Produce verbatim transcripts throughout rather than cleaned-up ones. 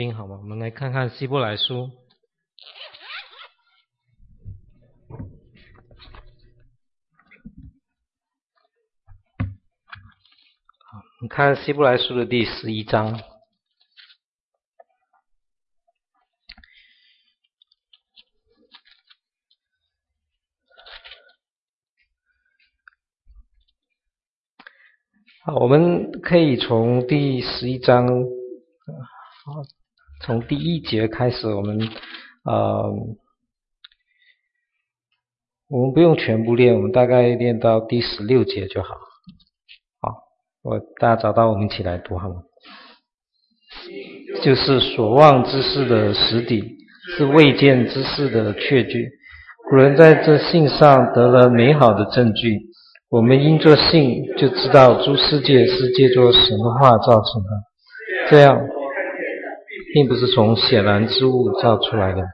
好吗？我们来看看希伯来书。好，我们看希伯来书的第十一章。好，我们可以从第十一章，从第一节开始，我们呃，我们不用全部练，我们大概练到第十六节就好。好，我大家找到，我们一起来读好吗？就是所望之事的实底，是未见之事的确据。古人在这信上得了美好的证据。我们因着信就知道诸世界是借着神的话造成的，这样并不是从显然之物造出来的。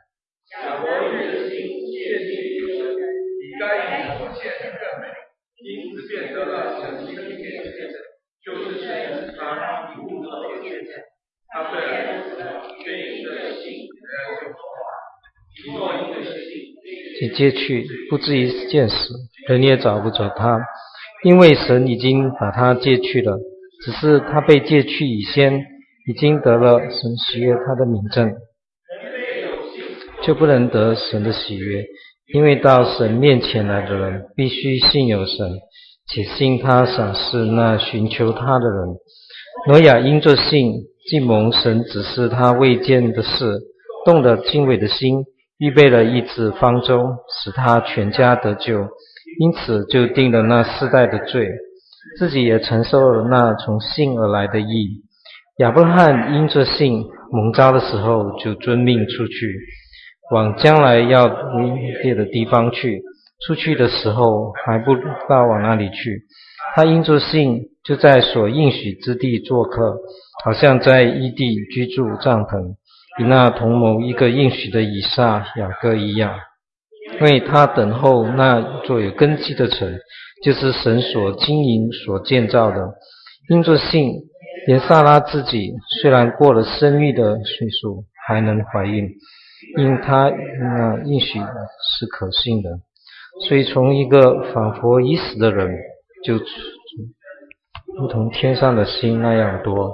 且借去不至于见死，人也找不着他，因为神已经把他借去了，只是他被借去以先已经得了神喜悦他的名证，就不能得神的喜悦，因为到神面前来的人必须信有神，且信他赏识那寻求他的人。挪亚因着信，既蒙神指示他未见的事，动了敬畏的心，预备了一只方舟，使他全家得救，因此就定了那世代的罪，自己也承受了那从信而来的义。亚伯拉罕因着信蒙召的时候，就遵命出去，往将来要为业的地方去。出去的时候还不知道往哪里去，他因着信就在所应许之地做客，好像在异地居住帐篷，与那同谋一个应许的以撒、雅各一样。因为他等候那座有根基的城，就是神所经营所建造的。因着信，连撒拉自己虽然过了生育的岁数，还能怀孕，因他那应许是可信的。所以从一个仿佛已死的人，就如同天上的星那样多。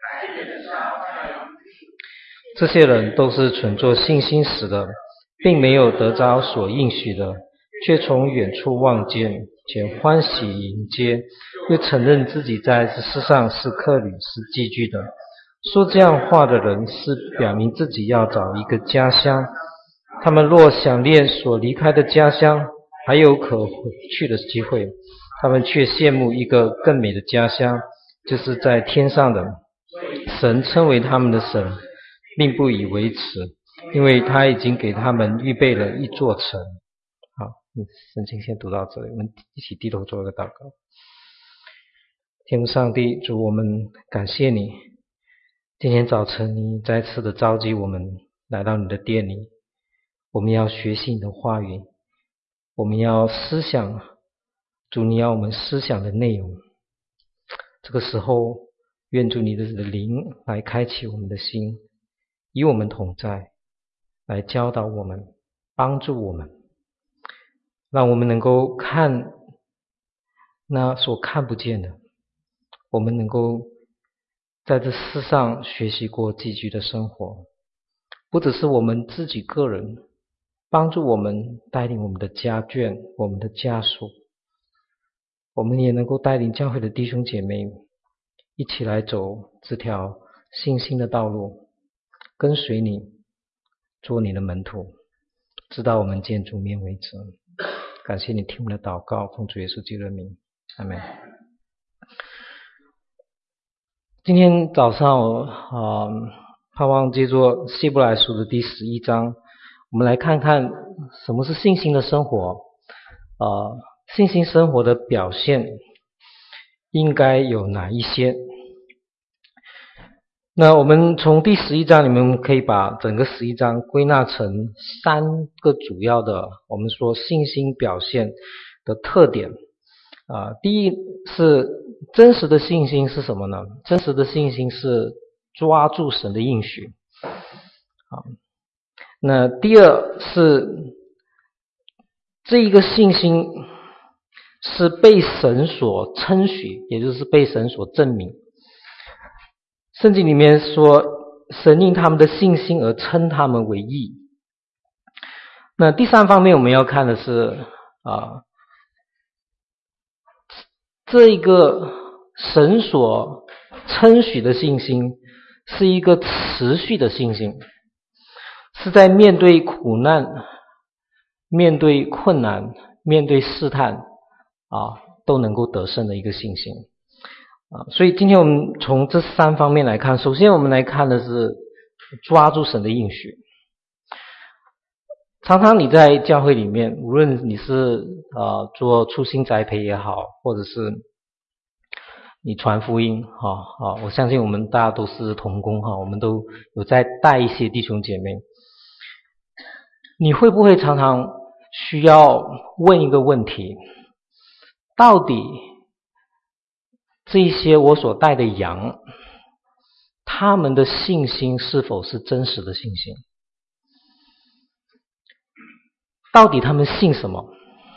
这些人都是存着信心死的，并没有得着所应许的，却从远处望见，且欢喜迎接，又承认自己在这世上是客旅，是寄居的。说这样话的人是表明自己要找一个家乡，他们若想念所离开的家乡，还有可回去的机会，他们却羡慕一个更美的家乡，就是在天上的。神称为他们的神，并不以为耻，因为他已经给他们预备了一座城。好，圣经先读到这里，我们一起低头做一个祷告。天父上帝，主，我们感谢你，今天早晨你再次的召集我们来到你的殿里，我们要学习你的话语，我们要思想主你要我们思想的内容。这个时候愿主你的灵来开启我们的心，与我们同在，来教导我们，帮助我们，让我们能够看那所看不见的，我们能够在这世上学习过寄居的生活，不只是我们自己个人，帮助我们带领我们的家眷，我们的家属，我们也能够带领教会的弟兄姐妹一起来走这条信心的道路，跟随你，做你的门徒，直到我们见主面为止。感谢你听我们的祷告，奉主耶稣基督的名，阿们。今天早上我、呃、盼望借着希伯来书的第十一章，我们来看看什么是信心的生活。呃，信心生活的表现应该有哪一些？那我们从第十一章里面可以把整个十一章归纳成三个主要的我们说信心表现的特点。啊、呃，第一是真实的信心是什么呢？真实的信心是抓住神的应许。 啊。那第二是这一个信心是被神所称许，也就是被神所证明。圣经里面说，神因他们的信心而称他们为义。那第三方面我们要看的是啊，这一个神所称许的信心是一个持续的信心，是在面对苦难、面对困难、面对试探啊，都能够得胜的一个信心啊。所以今天我们从这三方面来看，首先我们来看的是抓住神的应许。常常你在教会里面，无论你是呃做初心栽培也好，或者是你传福音哈啊，我相信我们大家都是同工哈，我们都有在带一些弟兄姐妹。你会不会常常需要问一个问题，到底这一些我所带的羊，他们的信心是否是真实的信心？到底他们信什么？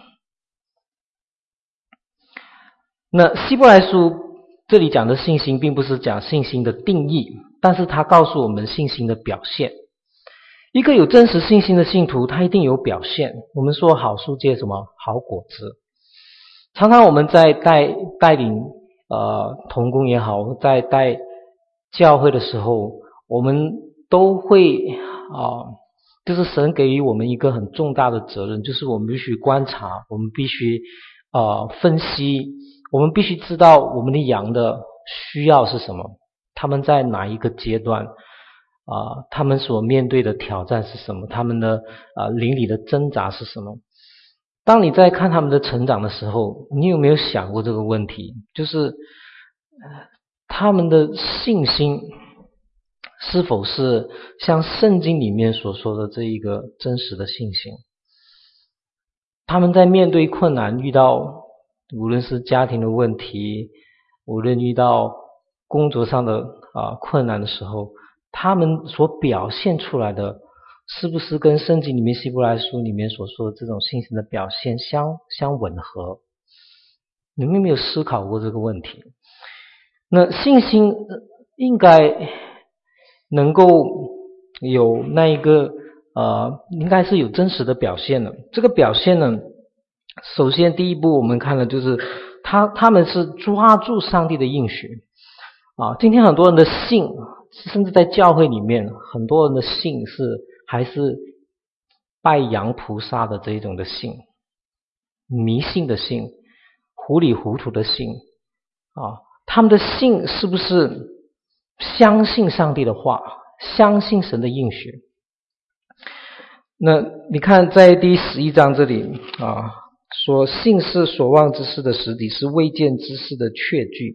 那希伯来书这里讲的信心并不是讲信心的定义，但是他告诉我们信心的表现。一个有真实信心的信徒，他一定有表现。我们说好树结什么？好果子。常常我们在带带领呃同工也好，在带教会的时候，我们都会啊、呃，就是神给予我们一个很重大的责任，就是我们必须观察，我们必须啊、呃、分析，我们必须知道我们的羊的需要是什么，他们在哪一个阶段啊、呃，他们所面对的挑战是什么，他们的啊、呃、灵里的挣扎是什么。当你在看他们的成长的时候，你有没有想过这个问题，就是他们的信心是否是像圣经里面所说的这一个真实的信心？他们在面对困难，遇到无论是家庭的问题，无论遇到工作上的啊困难的时候，他们所表现出来的是不是跟圣经里面希伯来书里面所说的这种信心的表现相相吻合？你们有没有思考过这个问题？那信心应该能够有那一个呃，应该是有真实的表现的。这个表现呢，首先第一步我们看的就是他他们是抓住上帝的应许啊。今天很多人的信，甚至在教会里面，很多人的信是还是拜阳菩萨的这一种的信，迷信的信，糊里糊涂的信啊。他们的信是不是相信上帝的话，相信神的应许？那你看在第十一章这里啊，说信是所望之事的实底，是未见之事的确据。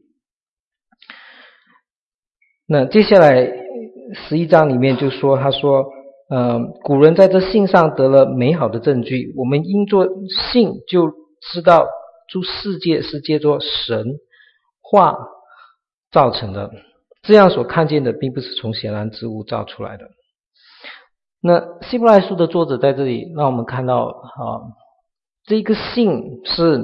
那接下来十一章里面就说，他说呃，古人在这信上得了美好的证据，我们因着信就知道诸世界是借着神话造成的，这样所看见的并不是从显然之物造出来的。那希伯来书的作者在这里让我们看到啊，这个信是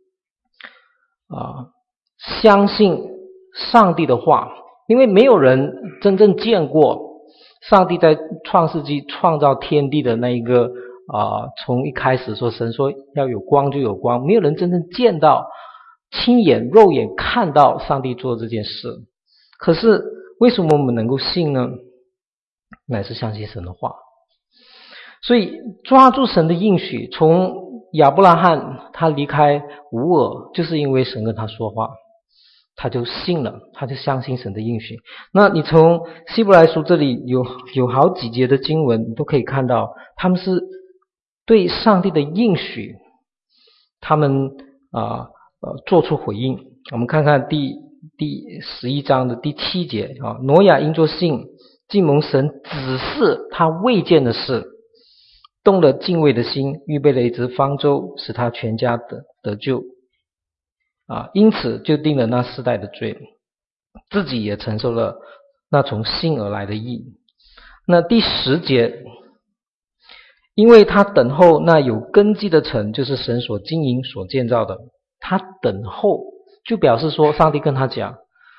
啊相信上帝的话，因为没有人真正见过上帝在创世纪创造天地的那一个啊，从一开始说神说要有光就有光，没有人真正见到亲眼肉眼看到上帝做这件事。可是为什么我们能够信呢？乃是相信神的话。所以抓住神的应许，从亚伯拉罕他离开乌尔，就是因为神跟他说话，他就信了，他就相信神的应许。那你从希伯来书这里有有好几节的经文，你都可以看到他们是对上帝的应许，他们啊呃做出回应。我们看看第第十一章的第七节啊，挪亚因着信，既蒙神指示他未见的事，动了敬畏的心，预备了一只方舟，使他全家得得救啊，因此就定了那世代的罪，自己也承受了那从信而来的义。 那第十节，因为他等候那有根基的城，就是神所经营所建造的。他等候就表示说上帝跟他讲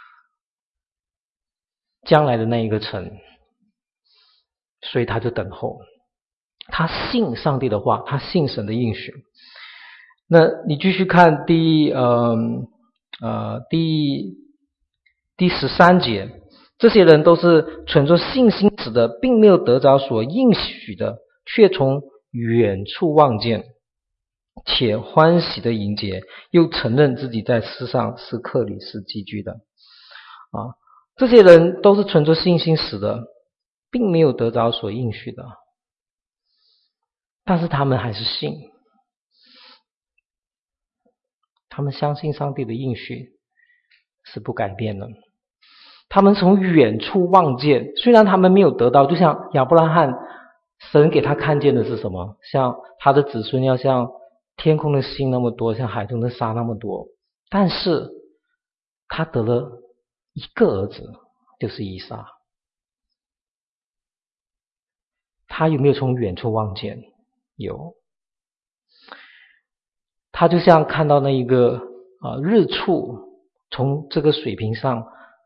将来的那一个城，所以他就等候。他信上帝的话，他信神的应许。那你继续看第呃呃第第十三节，这些人都是存着信心死的，并没有得着所应许的，却从远处望见，且欢喜的迎接，又承认自己在世上是客旅是寄居的。啊，这些人都是存着信心死的，并没有得着所应许的，但是他们还是信，他们相信上帝的应许是不改变的。他们从远处望见，虽然他们没有得到，就像亚伯拉罕，神给他看见的是什么？像他的子孙要像天空的星那么多，像海中的沙那么多，但是他得了一个儿子，就是以撒。他有没有从远处望见？有。他就像看到那一个、呃、日出从这个水平上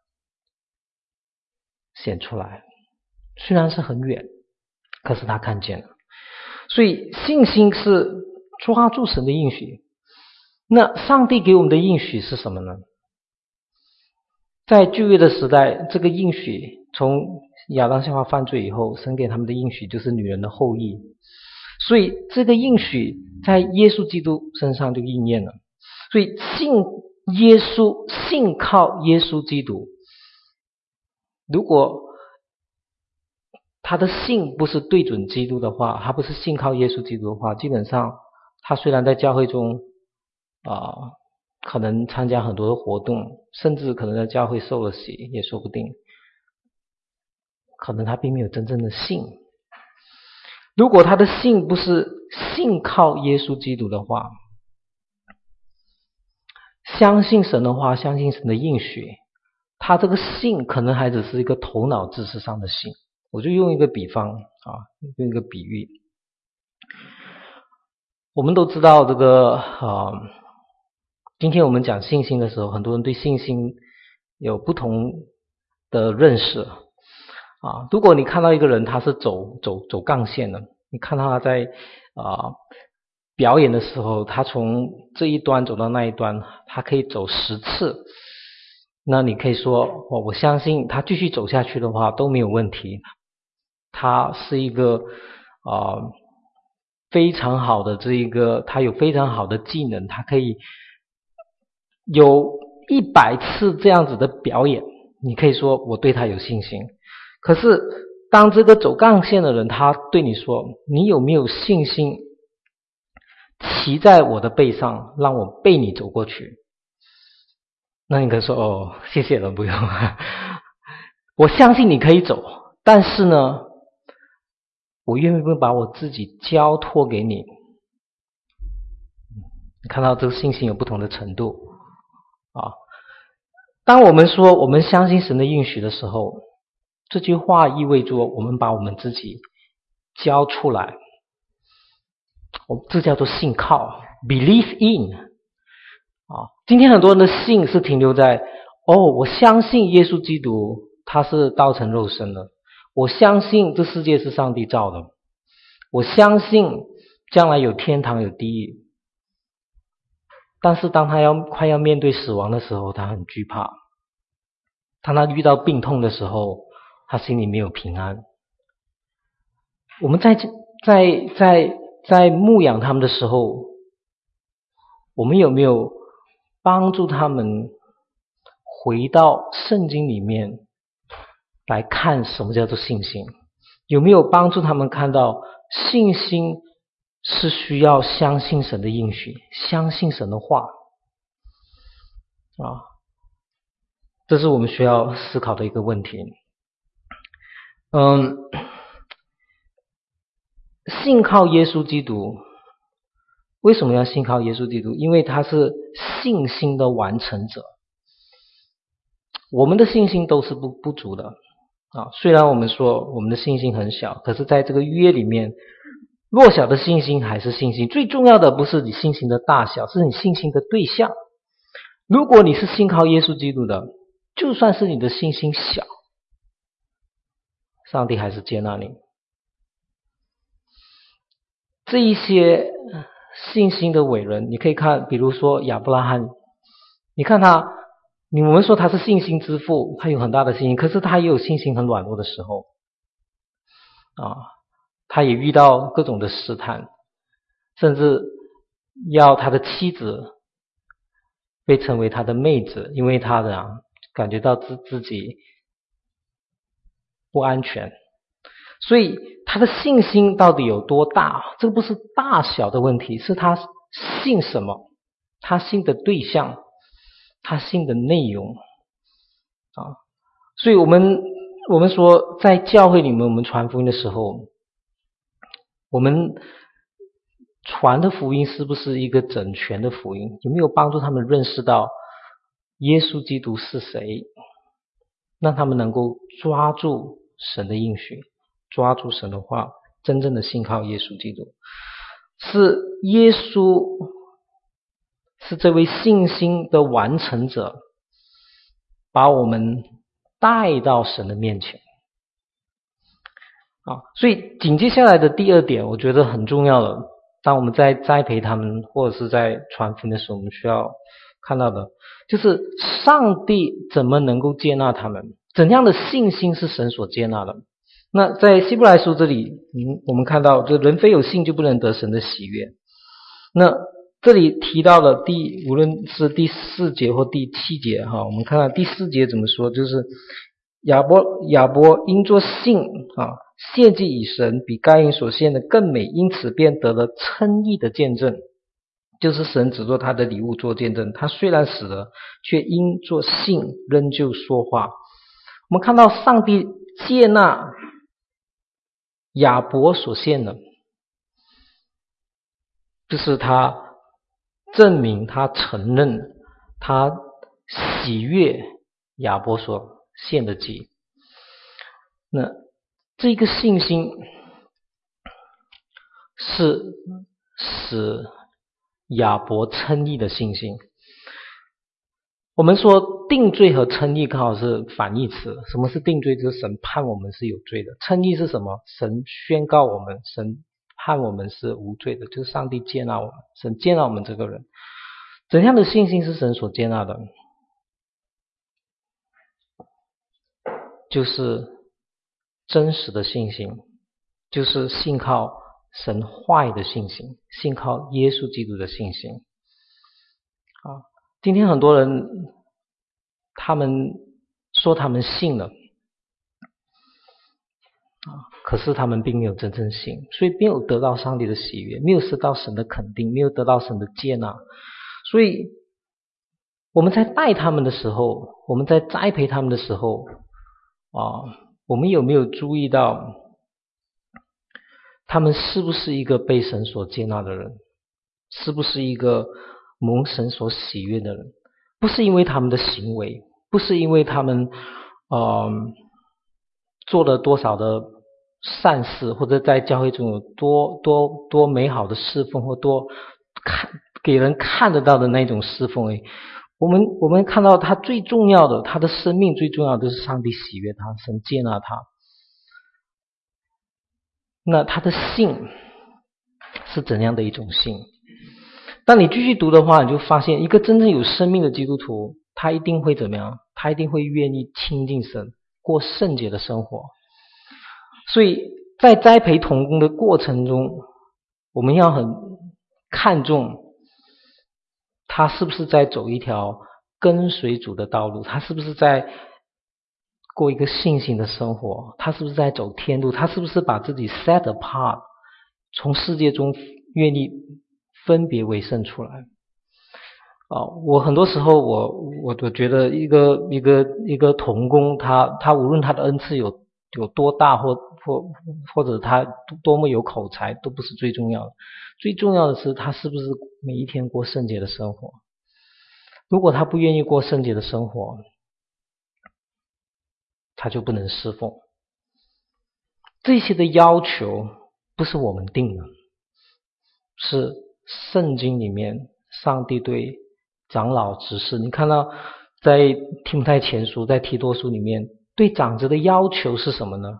显出来，虽然是很远，可是他看见了。所以信心是抓住神的应许。那上帝给我们的应许是什么呢？在旧约的时代，这个应许从亚当夏娃犯罪以后，神给他们的应许就是女人的后裔，所以这个应许在耶稣基督身上就应验了。所以信耶稣，信靠耶稣基督，如果他的信不是对准基督的话，他不是信靠耶稣基督的话，基本上他虽然在教会中啊、呃，可能参加很多的活动，甚至可能在教会受了洗也说不定，可能他并没有真正的信。如果他的信不是信靠耶稣基督的话，相信神的话，相信神的应许，他这个信可能还只是一个头脑知识上的信。我就用一个比方啊，用一个比喻。我们都知道这个啊，今天我们讲信心的时候，很多人对信心有不同的认识啊。如果你看到一个人他是走走走杠线的，你看到他在啊表演的时候，他从这一端走到那一端，他可以走十次，那你可以说，我相信他继续走下去的话都没有问题。他是一个啊、呃、非常好的这一个，他有非常好的技能，他可以有一百次这样子的表演，你可以说我对他有信心。可是当这个走杠线的人，他对你说，你有没有信心骑在我的背上，让我背你走过去？那你可以说，哦，谢谢了，不用我相信你可以走，但是呢，我愿不愿意把我自己交托给你？你看到这个信心有不同的程度啊。当我们说我们相信神的应许的时候，这句话意味着我们把我们自己交出来，这叫做信靠 believe in 啊。今天很多人的信是停留在，哦，我相信耶稣基督他是道成肉身的，我相信这世界是上帝造的，我相信将来有天堂有地狱。但是当他要快要面对死亡的时候，他很惧怕。当他遇到病痛的时候，他心里没有平安。我们在在在在牧养他们的时候，我们有没有帮助他们回到圣经里面来看什么叫做信心？有没有帮助他们看到信心是需要相信神的应许，相信神的话啊？这是我们需要思考的一个问题。嗯，信靠耶稣基督，为什么要信靠耶稣基督？因为他是信心的完成者。我们的信心都是不不足的啊。虽然我们说我们的信心很小，可是在这个约里面，弱小的信心还是信心。最重要的不是你信心的大小，是你信心的对象。如果你是信靠耶稣基督的，就算是你的信心小，上帝还是接纳你。这一些信心的伟人，你可以看，比如说亚伯拉罕，你看他，你我们说他是信心之父，他有很大的信心，可是他也有信心很软弱的时候啊，他也遇到各种的试探，甚至要他的妻子被称为他的妹子，因为他的、啊、感觉到自自己不安全。所以他的信心到底有多大？这个不是大小的问题，是他信什么，他信的对象，他信的内容啊。所以我们我们说，在教会里面，我们传福音的时候，我们传的福音是不是一个整全的福音？有没有帮助他们认识到耶稣基督是谁？让他们能够抓住神的应许，抓住神的话，真正的信靠耶稣基督。是耶稣是这位信心的完成者，把我们带到神的面前啊。所以紧接下来的第二点我觉得很重要的，当我们在栽培他们或者是在传福音的时候，我们需要看到的就是上帝怎么能够接纳他们，怎样的信心是神所接纳的。那在希伯来书这里、嗯、我们看到这人非有信就不能得神的喜悦。那这里提到了第无论是第四节或第七节哈，我们看看第四节怎么说，就是亚伯亚伯因着信啊，献祭以神比该隐所献的更美，因此便得了称义的见证，就是神只做他的礼物做见证，他虽然死了，却因着信仍旧说话。我们看到上帝接纳亚伯所献的，就是他证明他承认他喜悦亚伯所献的祭。那这个信心是使亚伯称义的信心。我们说定罪和称义刚好是反义词。什么是定罪？就是神判我们是有罪的。称义是什么？神宣告我们，神判我们是无罪的，就是上帝接纳我们，神接纳我们这个人。怎样的信心是神所接纳的？就是真实的信心，就是信靠神话语的信心，信靠耶稣基督的信心啊。今天很多人他们说他们信了啊，可是他们并没有真正信，所以没有得到上帝的喜悦，没有得到神的肯定，没有得到神的接纳。所以我们在带他们的时候，我们在栽培他们的时候啊，我们有没有注意到他们是不是一个被神所接纳的人，是不是一个蒙神所喜悦的人？不是因为他们的行为，不是因为他们呃做了多少的善事，或者在教会中有多多多美好的侍奉，或多看给人看得到的那种侍奉。我们我们看到他最重要的，他的生命最重要的是上帝喜悦他，神接纳他。那他的信是怎样的一种信？当你继续读的话，你就发现一个真正有生命的基督徒，他一定会怎么样？他一定会愿意亲近神，过圣洁的生活。所以在栽培同工的过程中，我们要很看重他是不是在走一条跟随主的道路，他是不是在过一个信心的生活，他是不是在走天路，他是不是把自己 set apart， 从世界中愿意分别为圣出来。啊，我很多时候我我我觉得一个一个一个同工，他他无论他的恩赐有有多大，或或或者他多么有口才，都不是最重要的。最重要的是他是不是每一天过圣洁的生活。如果他不愿意过圣洁的生活，他就不能侍奉这些的要求不是我们定的，是圣经里面上帝对长老执事，你看到在提摩太前书，在提多书里面对长子的要求是什么呢？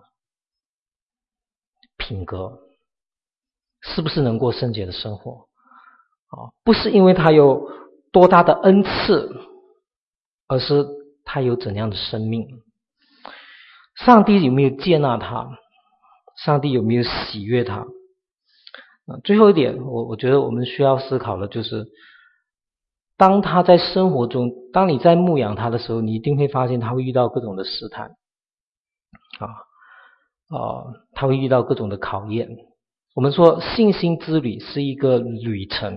品格，是不是能过圣洁的生活？不是因为他有多大的恩赐，而是他有怎样的生命。上帝有没有接纳他？上帝有没有喜悦他？最后一点，我我觉得我们需要思考的就是，当他在生活中，当你在牧养他的时候，你一定会发现他会遇到各种的试探啊，呃，他会遇到各种的考验。我们说信心之旅是一个旅程，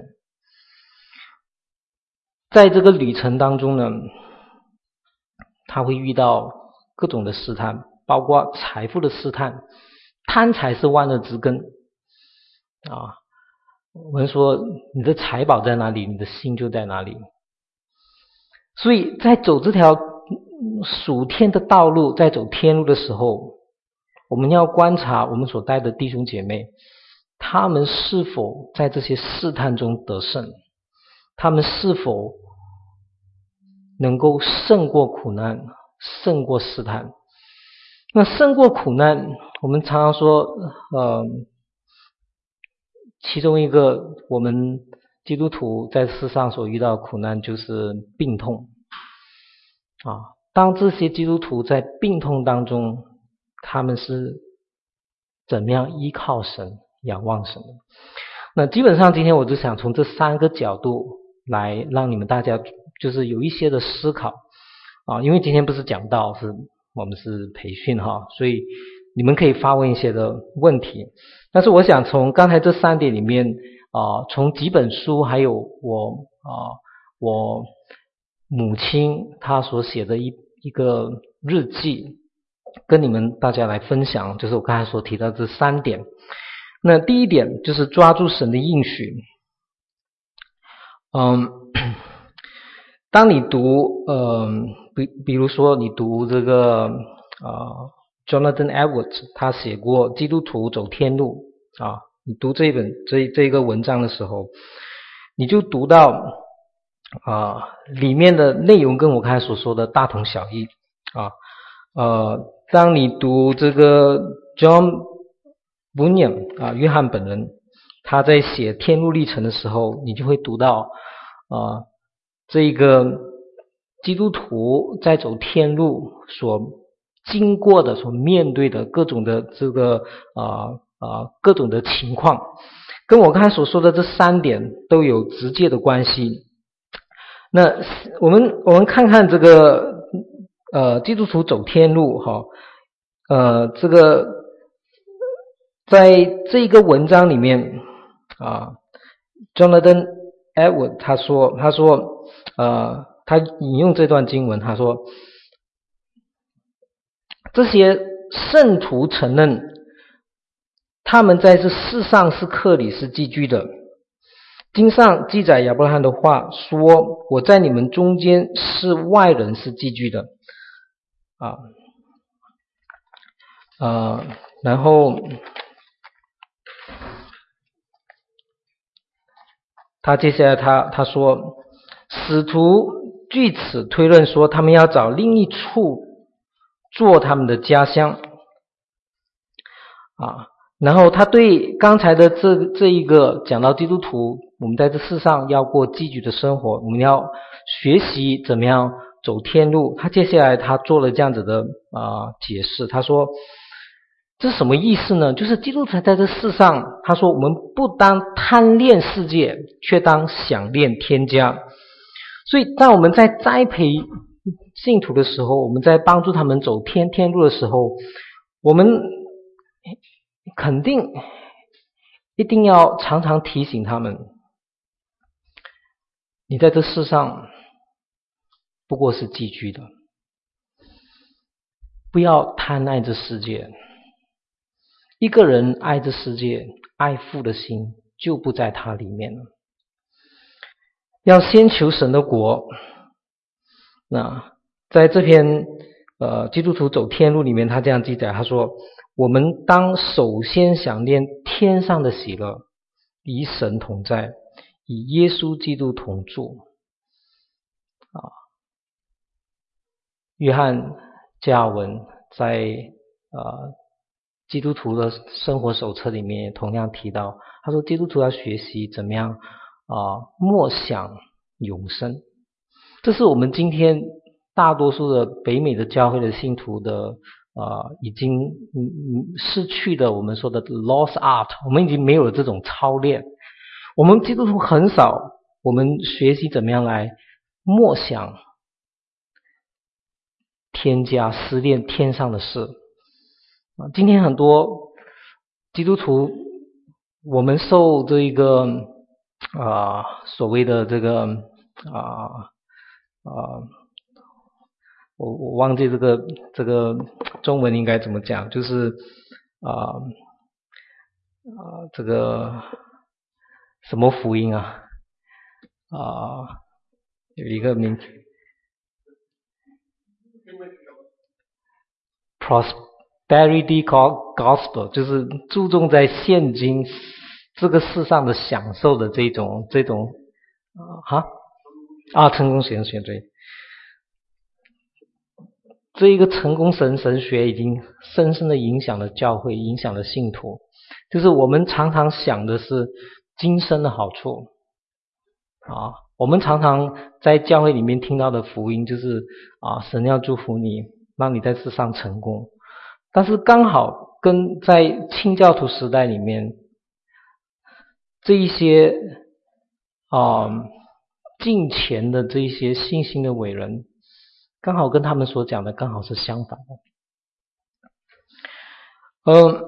在这个旅程当中呢，他会遇到各种的试探，包括财富的试探，贪财是万恶之根啊。我们说你的财宝在哪里，你的心就在哪里。所以在走这条属天的道路，在走天路的时候，我们要观察我们所带的弟兄姐妹，他们是否在这些试探中得胜，他们是否能够胜过苦难，胜过试探。那胜过苦难，我们常常说呃，其中一个我们基督徒在世上所遇到的苦难就是病痛啊。当这些基督徒在病痛当中，他们是怎么样依靠神、仰望神的？那基本上今天我就想从这三个角度来让你们大家就是有一些的思考啊，因为今天不是讲道，是我们是培训哈，所以你们可以发问一些的问题。但是我想从刚才这三点里面啊、呃，从几本书还有我啊、呃、我母亲她所写的一一个日记，跟你们大家来分享，就是我刚才所提到这三点。那第一点就是抓住神的应许。嗯，当你读呃比比如说你读这个呃 Jonathan Edwards 他写过基督徒走天路啊，你读这本这这个文章的时候，你就读到啊里面的内容跟我刚才所说的大同小异啊。呃当你读这个 John Bunyan 啊，约翰本人他在写天路历程的时候，你就会读到啊，这个基督徒在走天路所经过的、所面对的各种的这个啊啊各种的情况，跟我刚才所说的这三点都有直接的关系。那我们我们看看这个呃基督徒走天路哈，呃这个在这个文章里面啊 ，Jonathan Edwards 他说他说呃他引用这段经文，他说这些圣徒承认他们在这世上是客里是寄居的。经上记载亚伯拉罕的话说，我在你们中间是外人，是寄居的啊呃然后他接下来他他说，使徒据此推论说，他们要找另一处做他们的家乡啊。然后他对刚才的这这一个讲到基督徒，我们在这世上要过寄居的生活，我们要学习怎么样走天路。他接下来他做了这样子的啊、呃、解释，他说这是什么意思呢？就是基督徒在这世上，他说我们不当贪恋世界，却当想念天家。所以当我们在栽培信徒的时候，我们在帮助他们走天天路的时候，我们肯定一定要常常提醒他们，你在这世上不过是寄居的，不要贪爱这世界。一个人爱这世界，爱父的心就不在他里面了。要先求神的国。那在这篇呃基督徒走天路里面，他这样记载，他说我们当首先想念天上的喜乐，与神同在，与耶稣基督同住。啊，约翰加尔文在呃基督徒的生活手册里面也同样提到，他说基督徒要学习怎么样啊、呃、默想永生。这是我们今天大多数的北美的教会的信徒的呃已经嗯失去的我们说的 lost art， 我们已经没有了这种操练。我们基督徒很少我们学习怎么样来默想添加思念天上的事。今天很多基督徒，我们受这一个啊、呃、所谓的这个啊啊、呃呃、我我忘记这个这个中文应该怎么讲，就是啊啊、呃呃、这个什么福音啊啊、呃、有一个名字 prosperity gospel， 就是注重在现今这个世上的享受的这种这种啊啊成功神学，对，这一个成功神神学已经深深的影响了教会，影响了信徒。就是我们常常想的是今生的好处啊，我们常常在教会里面听到的福音就是啊，神要祝福你，让你在世上成功。但是刚好跟在清教徒时代里面这一些啊敬虔的这一些信心的伟人，刚好跟他们所讲的刚好是相反的。嗯，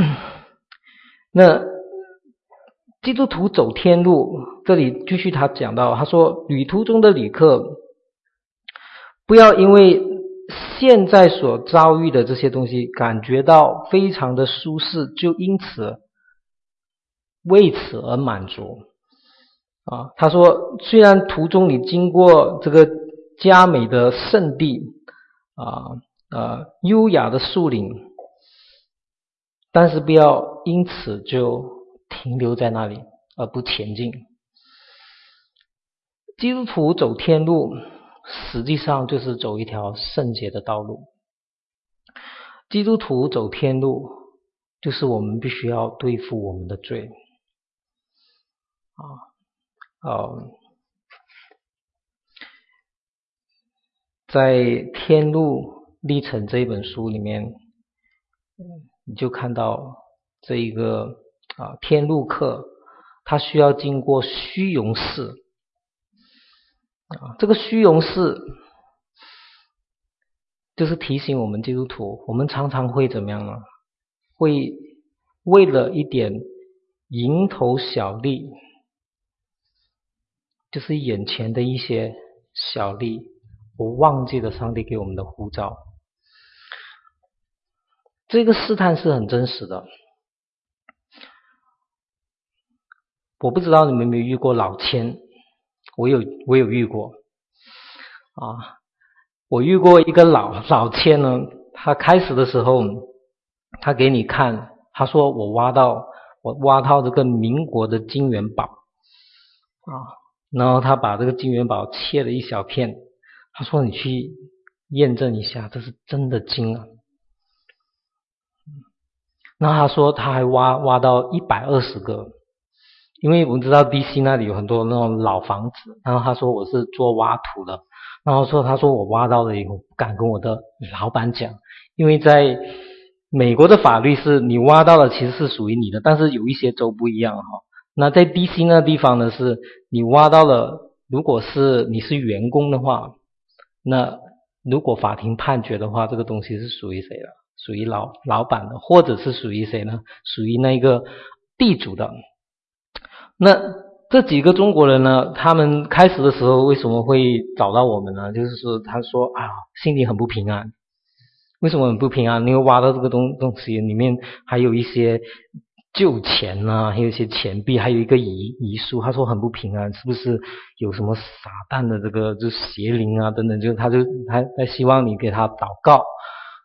那基督徒走天路，这里继续他讲到，他说旅途中的旅客不要因为现在所遭遇的这些东西感觉到非常的舒适，就因此为此而满足啊。他说虽然途中你经过这个佳美的圣地啊呃优雅的树林，但是不要因此就停留在那里而不前进。基督徒走天路实际上就是走一条圣洁的道路。基督徒走天路就是我们必须要对付我们的罪啊呃在天路历程这一本书里面，你就看到这一个啊天路客，他需要经过虚荣寺啊，这个虚荣寺就是提醒我们基督徒，我们常常会怎么样呢？会为了一点蝇头小利，就是眼前的一些小利，我忘记了上帝给我们的呼召。这个试探是很真实的。我不知道你们有没有遇过老千，我有我有遇过啊。我遇过一个老老千呢，他开始的时候他给你看，他说我挖到我挖到这个民国的金元宝啊，然后他把这个金元宝切了一小片，他说你去验证一下，这是真的金啊。然后他说他还挖挖到一百二十个，因为我们知道 D C 那里有很多那种老房子，然后他说我是做挖土的，然后说他说我挖到了以后不敢跟我的老板讲，因为在美国的法律是你挖到了其实是属于你的，但是有一些州不一样哈。那在 D C 那地方呢，是你挖到了，如果是你是员工的话，那如果法庭判决的话，这个东西是属于谁的？属于老老板的，或者是属于谁呢？属于那个地主的。那这几个中国人呢，他们开始的时候为什么会找到我们呢？就是说他说啊，心里很不平安。为什么很不平安？因为挖到这个东东西里面还有一些旧钱啊，还有一些钱币，还有一个遗遗书，他说很不平安，是不是有什么撒旦的这个就邪灵啊等等，就他就他他希望你给他祷告。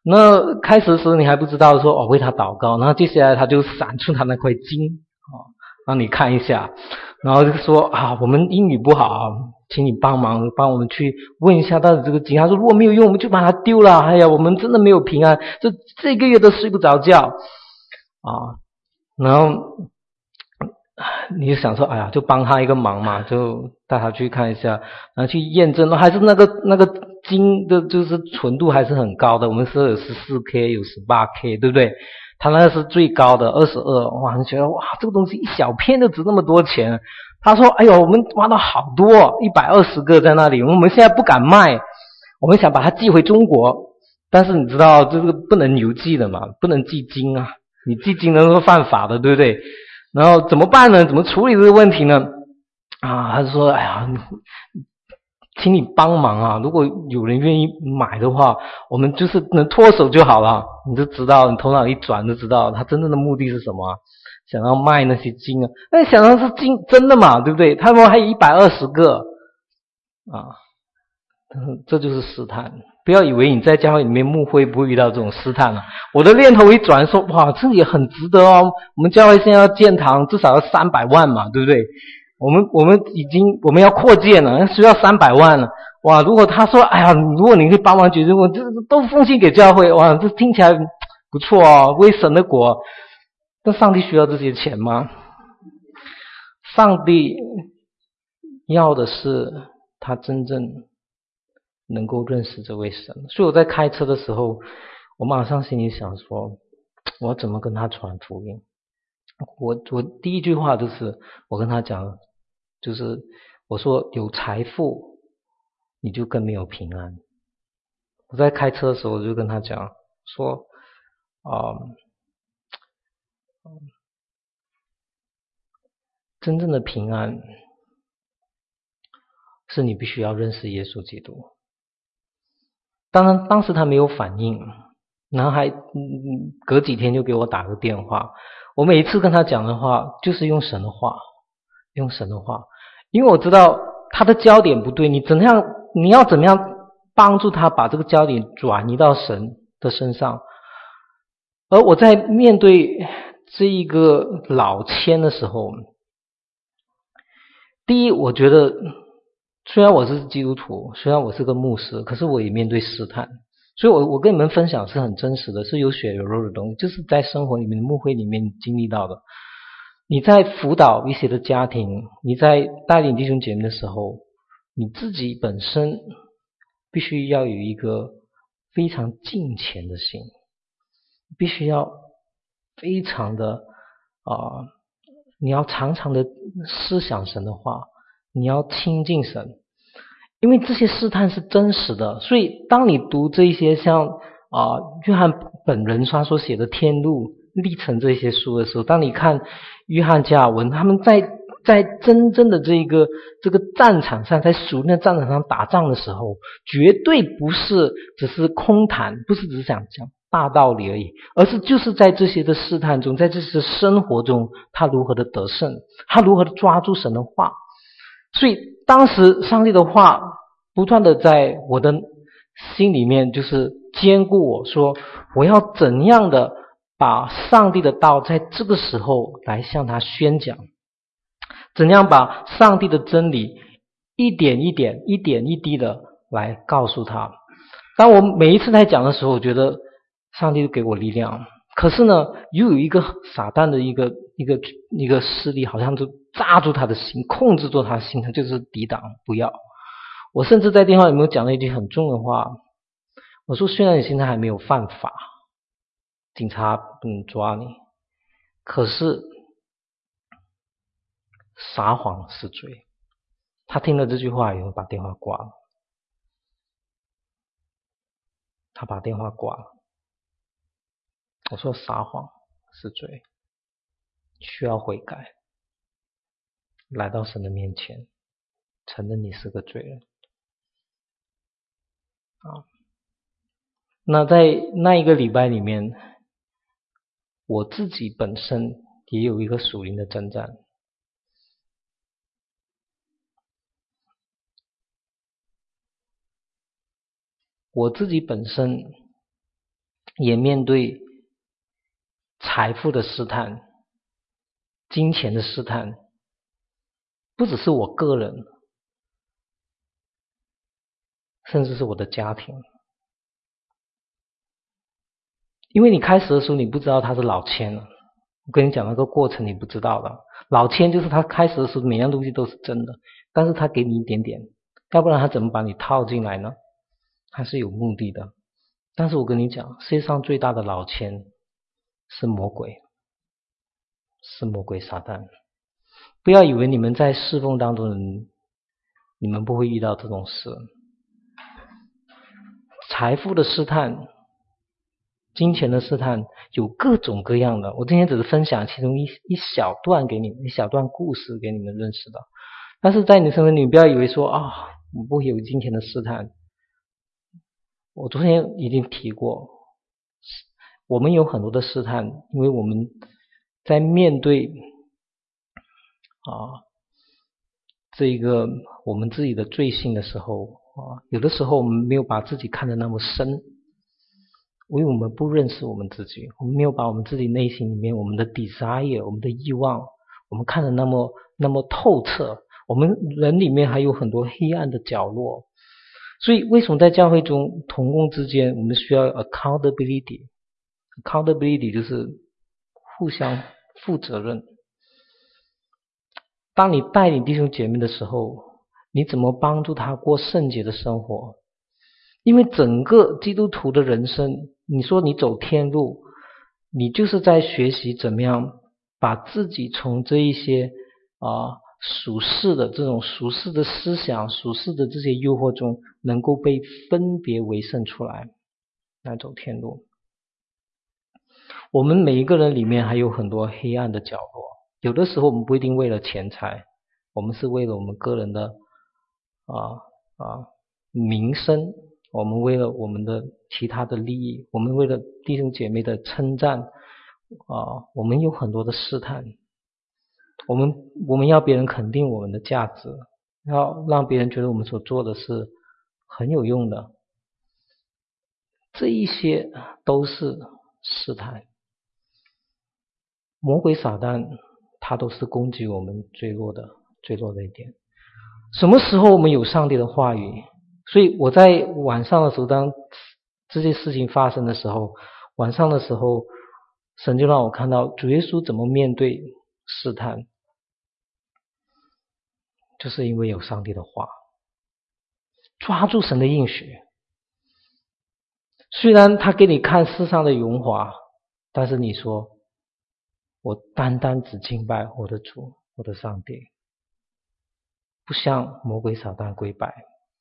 那开始时你还不知道说哦为他祷告，然后接下来他就闪出他那块金哦，让你看一下，然后就说啊我们英语不好，请你帮忙帮我们去问一下到底这个金。他说如果没有用我们就把它丢了，哎呀我们真的没有平安，这这个月都睡不着觉啊。然后你就想说哎呀就帮他一个忙嘛，就带他去看一下，然后去验证，还是那个那个金的就是纯度还是很高的，我们说有 十四 K 有 十八 K 对不对，他那个是最高的二十二，哇你觉得哇这个东西一小片就值那么多钱。他说哎呦我们挖到好多一百二十个在那里，我们现在不敢卖，我们想把它寄回中国，但是你知道这个不能邮寄的嘛，不能寄金啊，你寄金那是犯法的对不对，然后怎么办呢？怎么处理这个问题呢？啊，他就说，哎呀，请你帮忙啊！如果有人愿意买的话，我们就是能脱手就好了。你就知道，你头脑一转就知道他真正的目的是什么、啊，想要卖那些金啊，那想到是金真的嘛，对不对？他们还有一百二十个啊，这就是试探。不要以为你在教会里面牧会不会遇到这种试探了、啊。我的念头一转说，哇，这也很值得哦。我们教会现在要建堂，至少要三百万嘛，对不对？我们我们已经我们要扩建了，需要三百万了。哇，如果他说，哎呀，如果你可以帮忙解决，我这都奉献给教会，哇，这听起来不错哦，为神的国。但上帝需要这些钱吗？上帝要的是他真正能够认识这位神。所以我在开车的时候，我马上心里想说，我要怎么跟他传福音。我我第一句话就是我跟他讲，就是我說有財富你就更沒有平安。我在開車的時候我就跟他講說啊、嗯，真正的平安是你必須要認識耶穌基督。當然當時他沒有反應，然後還隔幾天就給我打個電話。我每一次跟他講的話就是用神的話，用神的話，因為我知道他的焦點不對，你怎樣你要怎麼樣幫助他把這個焦點轉移到神的身上。而我在面對這一個老千的時候，第一我覺得雖然我是基督徒，雖然我是個牧師，可是我也面對試探。所以我我跟你們分享是很真實的，是有血有肉的東西，就是在生活裡面牧會裡面經歷到的。你在輔導一些的家庭，你在帶領弟兄姐妹的時候，你自己本身必須要有一個非常敬虔的心，必須要非常的啊、呃，你要常常的思想神的話，你要親近神，因為這些試探是真實的。所以當你讀這些像啊、呃、約翰本人他所寫的天路歷程這些書的時候，當你看約翰加爾文他們在在真正的這個這個戰場上，在屬靈的戰場上打仗的時候，絕對不是只是空談，不是只是想講大道理而已，而是就是在這些的試探中，在這些生活中他如何的得勝，他如何的抓住神的話。所以當時上帝的話不斷的在我的心裡面就是堅固我，說我要怎樣的把上帝的道在這個時候來向他宣講，怎樣把上帝的真理一點一點一點一滴的來告訴他。當我每一次在講的時候，我覺得上帝給我力量，可是呢又有一個撒旦的一個一個一個勢力，好像就扎住他的心，控制住他的心，他就是抵擋不要。我甚至在電話裡面講了一句很重的話，我說雖然你現在還沒有犯法，警察不能抓你，可是撒謊是罪。他聽了這句話以後把電話掛了，他把電話掛了。我說撒謊是罪，需要悔改，來到神的面前承認你是個罪人啊。那在那一個禮拜裡面，我自己本身也有一個屬靈的征戰。我自己本身也面对财富的试探、金钱的试探，不只是我个人，甚至是我的家庭。因为你开始的时候你不知道他是老千了，我跟你讲那个过程你不知道的。老千就是他开始的时候每样东西都是真的，但是他给你一点点，要不然他怎么把你套进来呢？他是有目的的。但是我跟你讲，世界上最大的老千是魔鬼，是魔鬼撒旦。不要以为你们在侍奉当中，你们不会遇到这种事。财富的试探、金钱的试探有各种各样的，我今天只是分享其中一一小段给你们，一小段故事给你们认识的。但是在你身边，你不要以为说啊、哦，我不会有金钱的试探。我昨天已经提过，我们有很多的试探，因为我们在面对啊这个我们自己的罪性的时候啊，有的时候我们没有把自己看得那么深，因为我们不认识我们自己，我们没有把我们自己内心里面我们的 desire、我们的欲望，我们看得那么那么透彻。我们人里面还有很多黑暗的角落，所以为什么在教会中同工之间我们需要 accountability？ accountability 就是互相负责任。当你带领弟兄姐妹的时候，你怎么帮助他过圣洁的生活？因为整个基督徒的人生，你说你走天路，你就是在学习怎么样把自己从这一些啊属世的这种属世的思想、属世的这些诱惑中，能够被分别为圣出来，来走天路。我们每一个人里面还有很多黑暗的角落，有的时候我们不一定为了钱财，我们是为了我们个人的啊啊名声，我们为了我们的其他的利益，我们为了弟兄姐妹的称赞啊，我们有很多的试探。我们我们要别人肯定我们的价值，要让别人觉得我们所做的是很有用的，这一些都是试探。魔鬼撒旦他都是攻击我们坠落的坠落的一点。什么时候我们有上帝的话语？所以我在晚上的时候，当这些事情发生的时候，晚上的时候神就让我看到主耶稣怎么面对试探，就是因为有上帝的话，抓住神的应许。虽然他给你看世上的荣华，但是你说我单单只敬拜我的主，我的上帝，不向魔鬼撒旦跪拜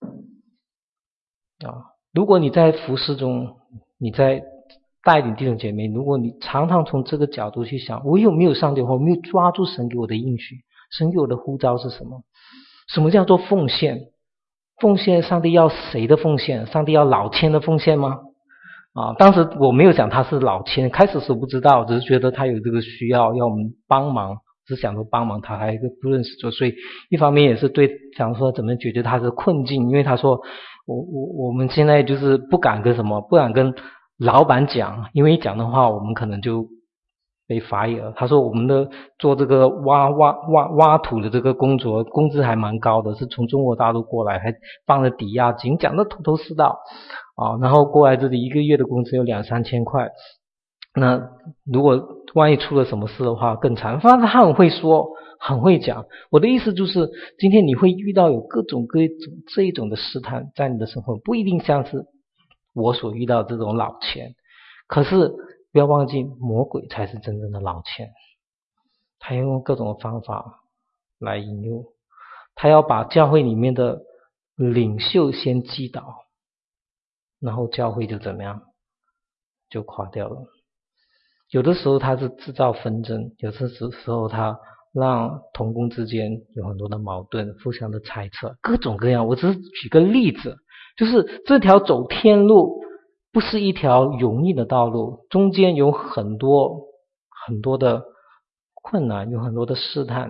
啊！如果你在服事中，你在带领弟兄姐妹，如果你常常从这个角度去想，我有没有上帝的话，我没有抓住神给我的应许，神给我的呼召是什么？什么叫做奉献？奉献，上帝要谁的奉献？上帝要老千的奉献吗？啊，当时我没有想他是老千，开始时不知道，只是觉得他有这个需要，要我们帮忙，只想说帮忙他，还不认识，所以一方面也是对想说怎么解决他的困境，因为他说我我我们现在就是不敢跟什么，不敢跟老板讲，因为一讲的话我们可能就被罚了。他说我们的做这个挖挖挖挖土的这个工作工资还蛮高的，是从中国大陆过来，还放了抵押金，讲的头头是道啊。然后过来这里一个月的工资有两三千块，那如果万一出了什么事的话更惨。反正他很会说，很会讲。我的意思就是今天你会遇到有各种各种这一种的试探在你的生活，不一定像是我所遇到这种老千，可是不要忘记魔鬼才是真正的老千，他要用各种方法来引诱，他要把教会里面的领袖先击倒，然后教会就怎么样，就垮掉了。有的时候他是制造纷争，有的时候他让同工之间有很多的矛盾，互相的猜测，各种各样。我只是举个例子，就是这条走天路不是一条容易的道路，中间有很多很多的困难，有很多的试探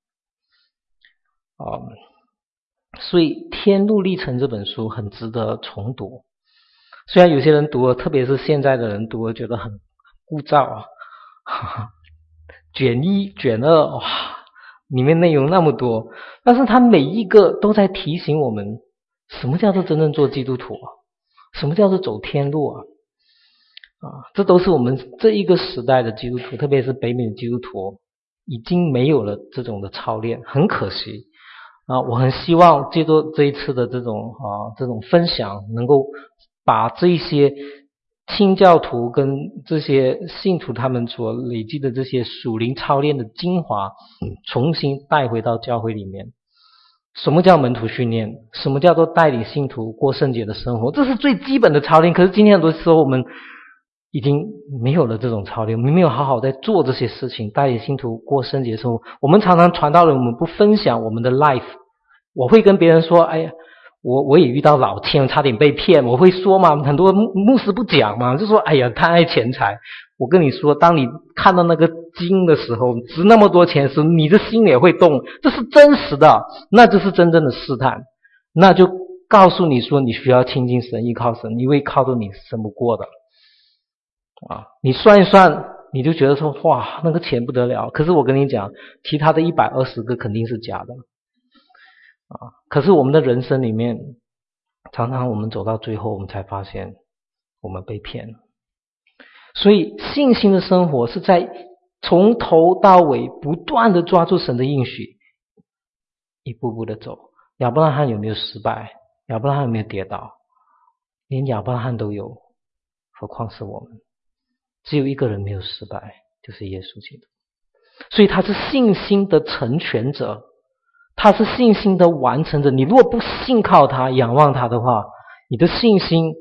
啊、嗯，所以《天路历程》这本书很值得重读。 虽然有些人读了，特别是现在的人读了觉得很枯燥啊，卷一卷二，哇，里面内容那么多，但是他每一个都在提醒我们，什么叫做真正做基督徒啊？什么叫做走天路啊？啊，这都是我们这一个时代的基督徒，特别是北美的基督徒，已经没有了这种的操练，很可惜啊！我很希望借助这一次的这种啊这种分享，能够把这一些清教徒跟这些信徒他们所累积的这些属灵操练的精华，重新带回到教会里面。什么叫门徒训练？什么叫做带领信徒过圣洁的生活？这是最基本的操练。可是今天很多时候我们已经没有了这种操练，我们没有好好在做这些事情，带领信徒过圣洁的生活。我们常常传道人，我们不分享我们的 life。我会跟别人说，哎呀，我我也遇到老千，差点被骗。我会说嘛，很多牧师不讲嘛，就说，哎呀，贪爱钱财。我跟你说，当你看到那个金的时候，值那么多钱时，你的心也会动，这是真实的，那就是真正的试探，那就告诉你说，你需要亲近神，依靠神，因为靠着你是胜不过的啊！你算一算，你就觉得说，哇，那个钱不得了。可是我跟你讲，其他的一百二十个肯定是假的啊！可是我们的人生里面，常常我们走到最后，我们才发现我们被骗了。所以信心的生活是在从头到尾不断的抓住神的应许，一步步的走。亚伯拉罕有没有失败？亚伯拉罕有没有跌倒？连亚伯拉罕都有，何况是我们？只有一个人没有失败，就是耶稣基督。所以他是信心的成全者，他是信心的完成者。你如果不信靠他，仰望他的话，你的信心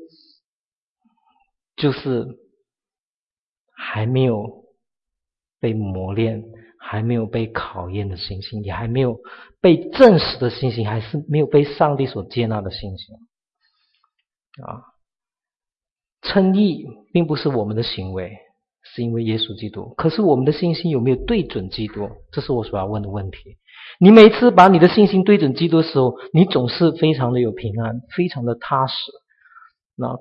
就是还没有被磨练，还没有被考验的信心，也还没有被证实的信心，还是没有被上帝所接纳的信心啊！称义并不是我们的行为，是因为耶稣基督。可是我们的信心有没有对准基督？这是我所要问的问题。你每次把你的信心对准基督的时候，你总是非常的有平安，非常的踏实。那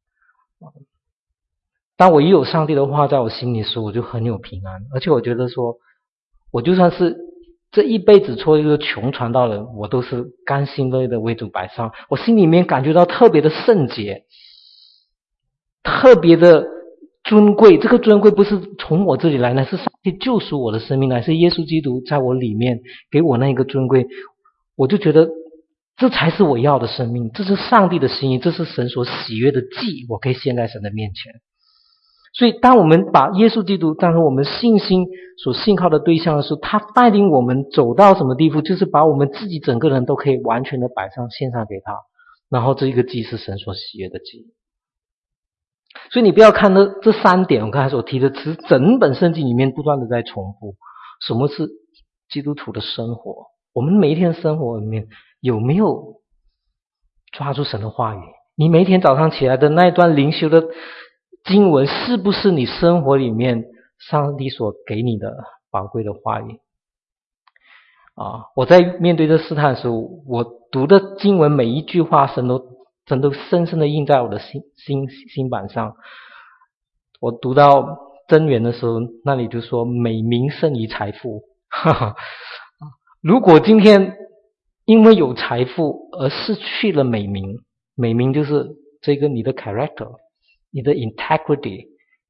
当我一有上帝的话在我心里的时候，我就很有平安，而且我觉得说，我就算是这一辈子做一个穷传道人，我都是甘心乐意的为主摆上。我心里面感觉到特别的圣洁，特别的尊贵。这个尊贵不是从我这里来，乃是上帝救赎我的生命，乃是耶稣基督在我里面给我那个尊贵。我就觉得这才是我要的生命，这是上帝的心意，这是神所喜悦的祭，我可以献在神的面前。所以当我们把耶稣基督当成我们信心所信靠的对象的时候，他带领我们走到什么地步，就是把我们自己整个人都可以完全的摆上献上给他，然后这一个祭是神所喜悦的祭。所以你不要看这这三点我刚才所提的词，整本圣经里面不断的在重复什么是基督徒的生活。我们每一天生活里面有没有抓住神的话语？你每一天早上起来的那一段灵修的经文，是不是你生活里面上帝所给你的宝贵的话语啊？我在面对这试探的时候，我读的经文每一句话，神都神都深深的印在我的心心心板上。我读到箴言的时候，那里就说美名胜于财富。哈哈，如果今天因为有财富而失去了美名，美名就是这个你的 character，你的 integrity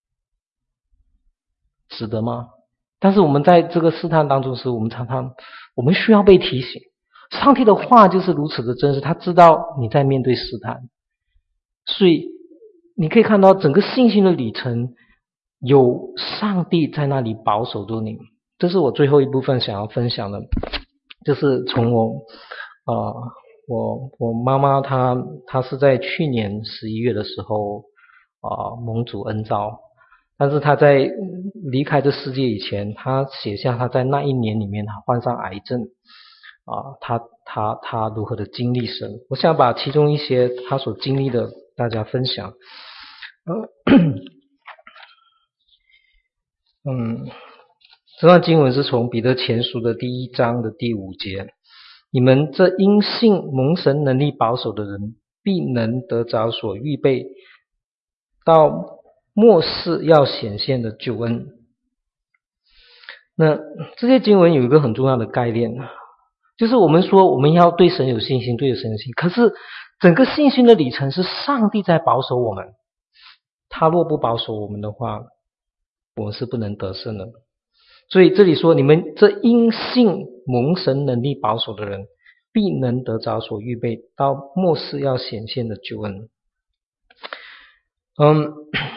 值得吗？但是我们在这个试探当中时，我们常常我们需要被提醒，上帝的话就是如此的真实，他知道你在面对试探。所以你可以看到整个信心的里程，有上帝在那里保守住你。这是我最后一部分想要分享的，就是从我呃我我妈妈她她是在去年十一月的时候啊、呃、蒙主恩召，但是她在离开这世界以前，她写下她在那一年里面她患上癌症啊，她她她如何的经历神。我想把其中一些她所经历的大家分享。呃嗯，这段经文是从彼得前书的第一章的第五节。你们这因信蒙神能力保守的人，必能得着所预备到末世要显现的救恩。那这些经文有一个很重要的概念，就是我们说我们要对神有信心，对神有信心，可是整个信心的里程是上帝在保守我们，他若不保守我们的话，我们是不能得胜的。所以这里说，你们这因信蒙神能力保守的人，必能得着所预备到末世要显现的救恩。嗯，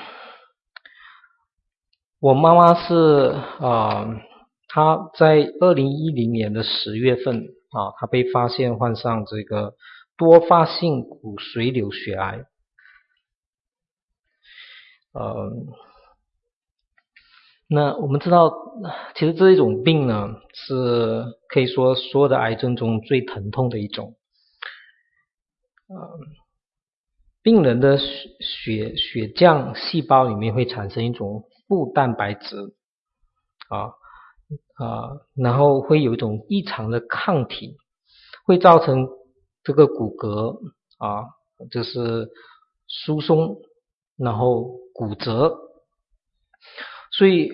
我妈妈是啊、呃，她在二零一零年的十月份啊，她被发现患上这个多发性骨髓瘤血癌。呃，那我们知道，其实这一种病呢，是可以说所有的癌症中最疼痛的一种。呃，病人的血血浆细胞里面会产生一种副蛋白质啊啊，然后会有一种异常的抗体，会造成这个骨骼啊，就是疏松，然后骨折。所以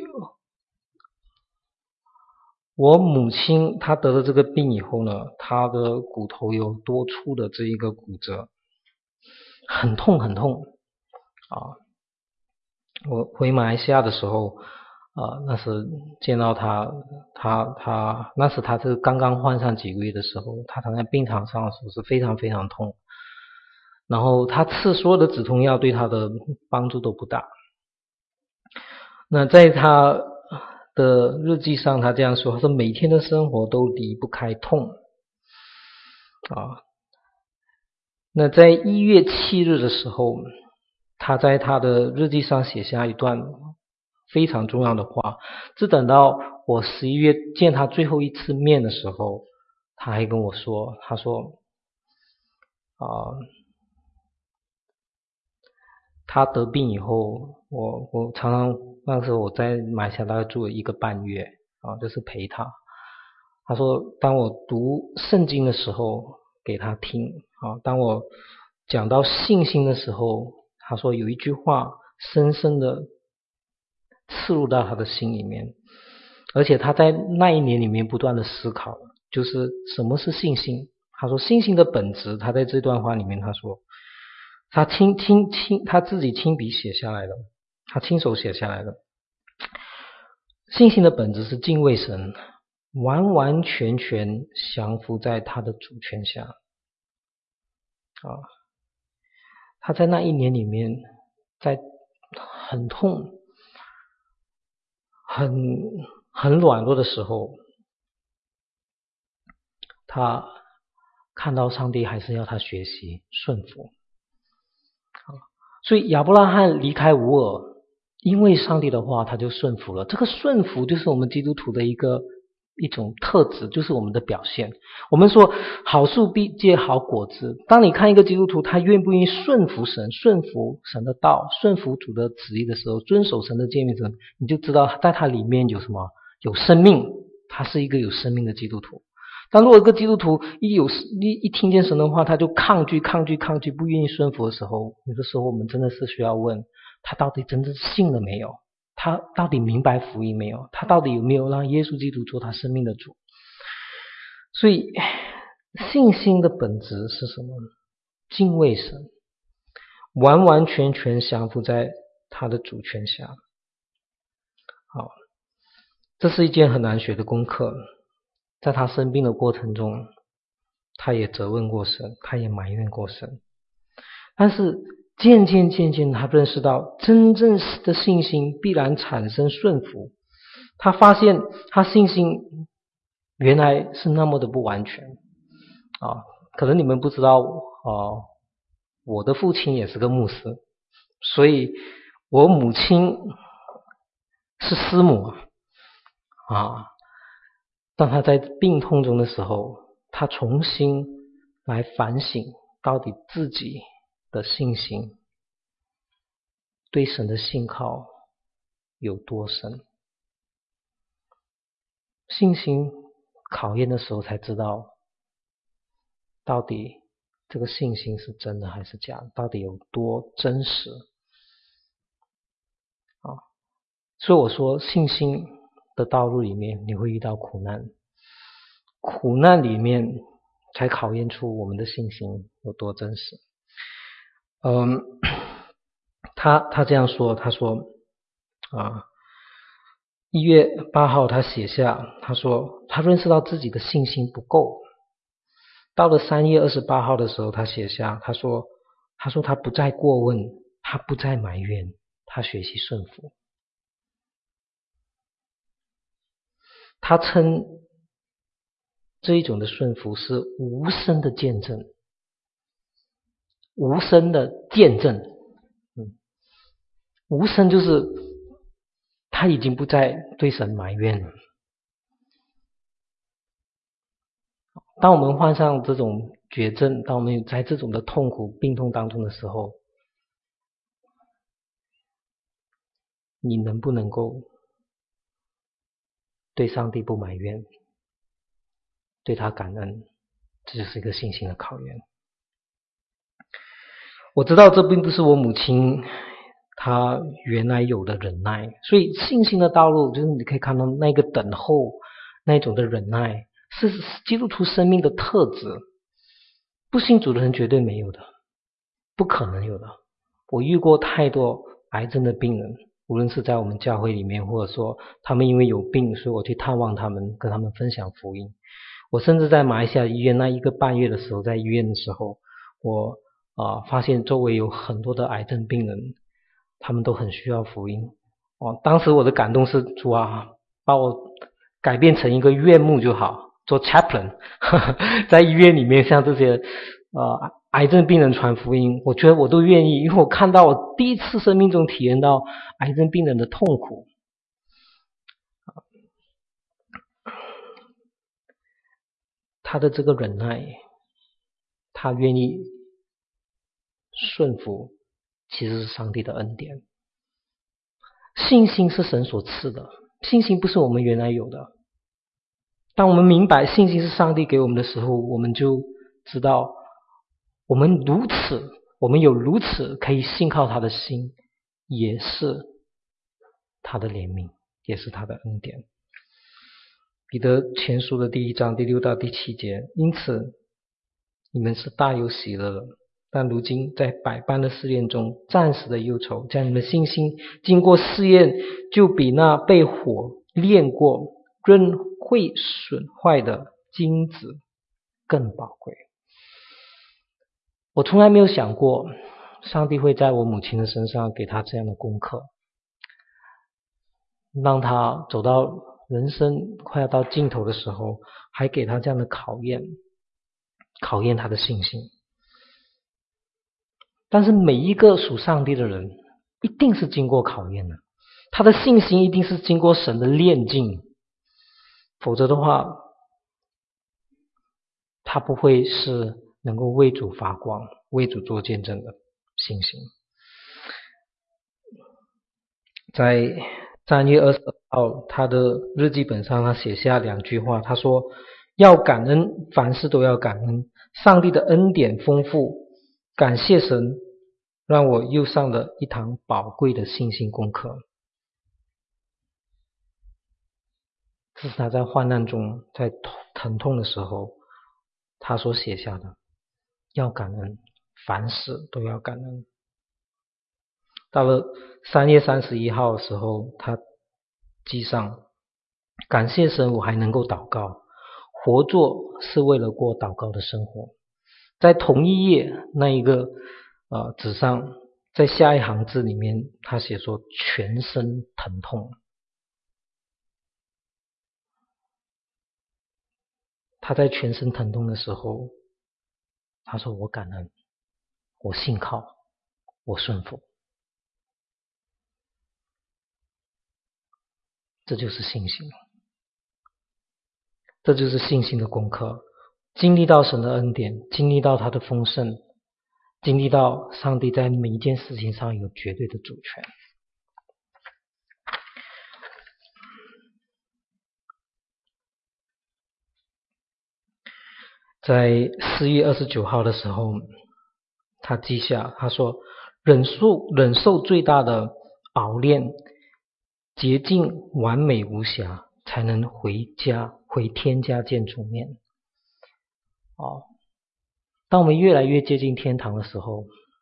我母亲她得了这个病以后呢，她的骨头有多处的这一个骨折，很痛很痛啊！我回马来西亚的时候啊，那时见到她，她她那时她是刚刚患上几个月的时候，她躺在病床上的时候是非常非常痛，然后她吃所有的止痛药对她的帮助都不大。那在她的日记上，他这样说，他说每天的生活都离不开痛啊。那在一月七日的时候，他在他的日记上写下一段非常重要的话，只等到我十一月见他最后一次面的时候，他还跟我说，他说啊，他得病以后，我我常常那时候我在马来西亚大概住了一个半月啊，就是陪他。他说，当我读圣经的时候给他听啊，当我讲到信心的时候，他说有一句话深深的刺入到他的心里面，而且他在那一年里面不断的思考，就是什么是信心。他说信心的本质，他在这段话里面他说他亲亲亲他自己亲笔写下来的，他亲手写下来的。信心的本质是敬畏神，完完全全降服在他的主权下啊！他在那一年里面，在很痛、很很软弱的时候，他看到上帝还是要他学习顺服。所以亚伯拉罕离开乌尔，因为上帝的话他就顺服了。这个顺服就是我们基督徒的一个一种特质，就是我们的表现。我们说好树必结好果子，当你看一个基督徒他愿不愿意顺服神，顺服神的道，顺服主的旨意的时候，遵守神的诫命时，你就知道在他里面有什么，有生命，他是一个有生命的基督徒。当如果一个基督徒一有一一听见神的话，他就抗拒抗拒抗拒，不愿意顺服的时候，有的时候我们真的是需要问他到底真正信了没有，他到底明白福音没有，他到底有没有让耶稣基督做他生命的主。所以信心的本质是什么？敬畏神，完完全全降服在他的主权下。好，这是一件很难学的功课。在他生病的过程中，他也责问过神，他也埋怨过神，但是渐渐渐渐他认识到真正的信心必然产生顺服。他发现他信心原来是那么的不完全啊！可能你们不知道啊，我的父亲也是个牧师，所以我母亲是师母啊。当他在病痛中的时候，他重新来反省到底自己的信心对神的信靠有多深。信心考验的时候才知道到底这个信心是真的还是假的，到底有多真实。 所以我说信心的道路里面你会遇到苦难，苦难里面才考验出我们的信心有多真实。嗯，他他这样说，他说啊，一月八号他写下，他说他认识到自己的信心不够。到了三月二十八号的时候，他写下，他说他说他不再过问，他不再埋怨，他学习顺服。他称这一种的顺服是无声的见证，无声的见证，嗯，无声就是他已经不再对神埋怨了。当我们患上这种绝症，当我们在这种的痛苦病痛当中的时候，你能不能够对上帝不埋怨，对他感恩？这就是一个信心的考验。我知道这并不是我母亲她原来有的忍耐，所以信心的道路就是你可以看到那个等候，那种的忍耐是基督徒生命的特质，不信主的人绝对没有的，不可能有的。我遇过太多癌症的病人，无论是在我们教会里面，或者说他们因为有病，所以我去探望他们，跟他们分享福音。我甚至在马来西亚医院那一个半月的时候，在医院的时候，我啊、呃、发现周围有很多的癌症病人，他们都很需要福音。哦，当时我的感动是主啊，把我改变成一个院牧就好，做 chaplain， 在医院里面向这些呃癌症病人传福音，我觉得我都愿意，因为我看到我第一次生命中体验到癌症病人的痛苦。他的这个忍耐，他愿意顺服，其实是上帝的恩典。信心是神所赐的，信心不是我们原来有的。当我们明白信心是上帝给我们的时候，我们就知道我们如此，我们有如此可以信靠他的心，也是他的怜悯，也是他的恩典。彼得前书的第一章第六到第七节，因此你们是大有喜乐的，但如今在百般的试验中，暂时的忧愁，将你们信心经过试验，就比那被火炼过仍会损坏的金子更宝贵。我从来没有想过上帝会在我母亲的身上给她这样的功课，让她走到人生快要到尽头的时候，还给她这样的考验，考验她的信心。但是每一个属上帝的人一定是经过考验的，他的信心一定是经过神的炼净，否则的话他不会是能够为主发光，为主做见证的信心。在三月二十号他的日记本上，他写下两句话，他说要感恩，凡事都要感恩，上帝的恩典丰富，感谢神让我又上了一堂宝贵的信心功课。这是他在患难中，在疼痛的时候他所写下的，要感恩，凡事都要感恩。到了三月三十一号的时候，他记上感谢神我还能够祷告，活着是为了过祷告的生活。在同一页那一个呃纸上，在下一行字里面他写说全身疼痛。他在全身疼痛的时候，他说我感恩，我信靠，我顺服。这就是信心，这就是信心的功课。经历到神的恩典，经历到他的丰盛，经历到上帝在每一件事情上有绝对的主权。在四月二十九号的时候，他记下，他说忍受忍受最大的熬炼， 洁净完美无瑕，才能回家回天家见主面。哦，当我们越来越接近天堂的时候，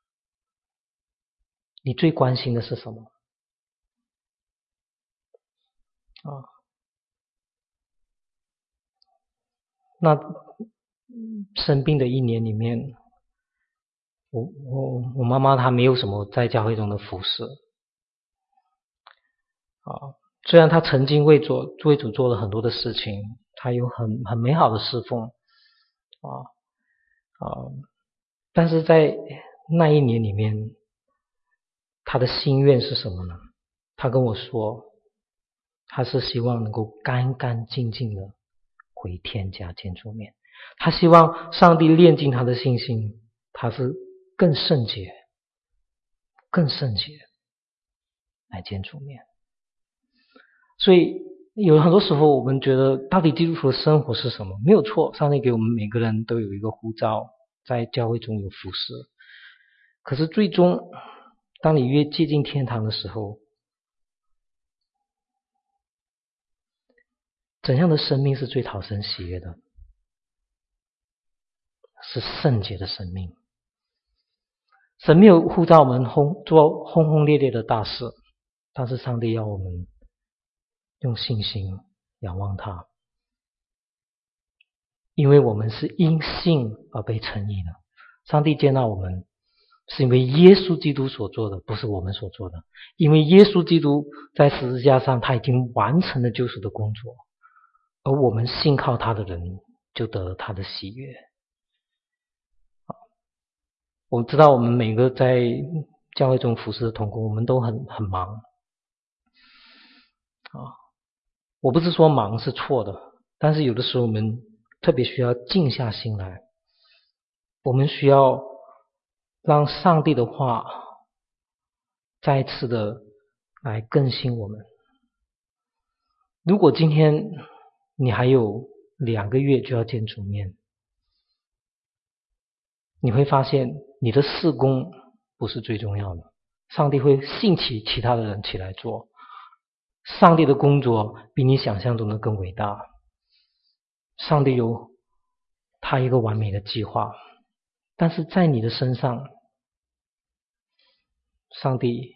你最关心的是什么？啊，那生病的一年里面，我我我妈妈她没有什么在教会中的服侍啊，虽然她曾经为主为主做了很多的事情，她有很很美好的侍奉啊啊，但是在那一年里面，她的心愿是什么呢？她跟我说，她是希望能够干干净净的回天家见主面。她希望上帝炼净她的信心，她是更圣洁更圣洁来见主面。所以有很多时候我们觉得到底基督徒的生活是什么？没有错，上帝给我们每个人都有一个呼召，在教会中有服侍。可是最终当你越接近天堂的时候，怎样的生命是最讨神喜悦的？是圣洁的生命。神没有呼召我们轰做轰轰烈烈的大事，但是上帝要我们用信心仰望他，因为我们是因信而被称义的。上帝接纳我们是因为耶稣基督所做的，不是我们所做的。因为耶稣基督在十字架上他已经完成了救赎的工作，而我们信靠他的人就得了他的喜悦。我知道我们每个在教会中服侍的同工，我们都很很忙啊。我不是说忙是错的，但是有的时候我们特别需要静下心来，我们需要让上帝的话再次的来更新我们。如果今天你还有两个月就要见主面，你会发现你的事工不是最重要的，上帝会兴起其他的人起来做。上帝的工作比你想象中的更伟大，上帝有他一个完美的计划，但是在你的身上，上帝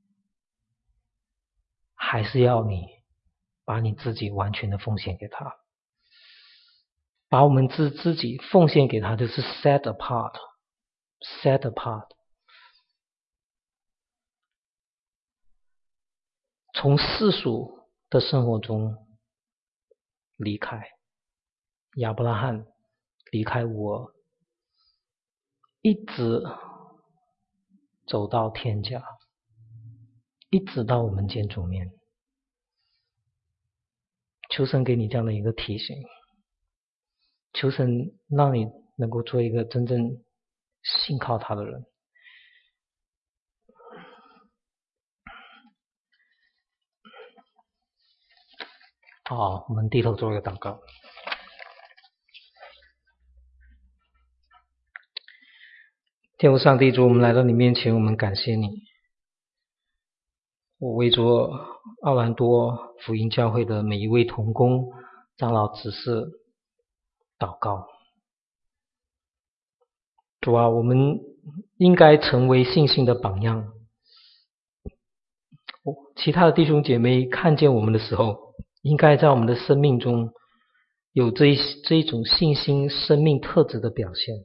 还是要你把你自己完全的奉献给他，把我们自自己奉献给他，就是 set apart set apart， 从世俗的生活中离开。亚伯拉罕离开乌尔，一直走到天家，一直到我们见主面。求神给你这样的一个提醒，求神让你能够做一个真正信靠他的人。好，我们低头做一个祷告。天父上帝，主，我们来到你面前，我们感谢你。我为着奥兰多福音教会的每一位同工、长老、执事祷告。主啊，我们应该成为信心的榜样。其他的弟兄姐妹看见我们的时候，应该在我们的生命中有这一这一种信心生命特质的表现。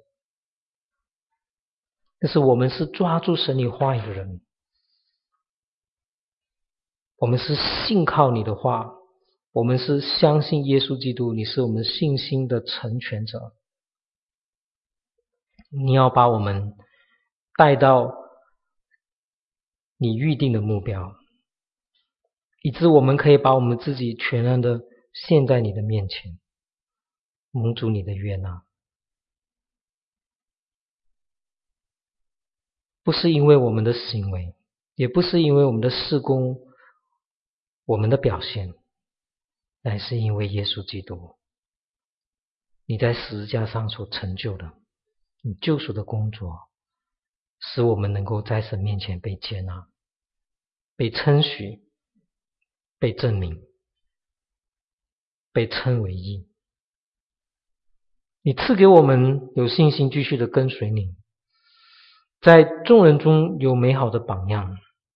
但是我们是抓住神你话语的人，我们是信靠你的话，我们是相信耶稣基督，你是我们信心的成全者。你要把我们带到你预定的目标，以致我们可以把我们自己全然的献在你的面前，蒙主你的悦纳。不是因为我们的行为，也不是因为我们的事工，我们的表现，乃是因为耶稣基督你在十字架上所成就的你救赎的工作，使我们能够在神面前被接纳，被称许， 被证明，被称为义。你赐给我们有信心继续的跟随你，在众人中有美好的榜样，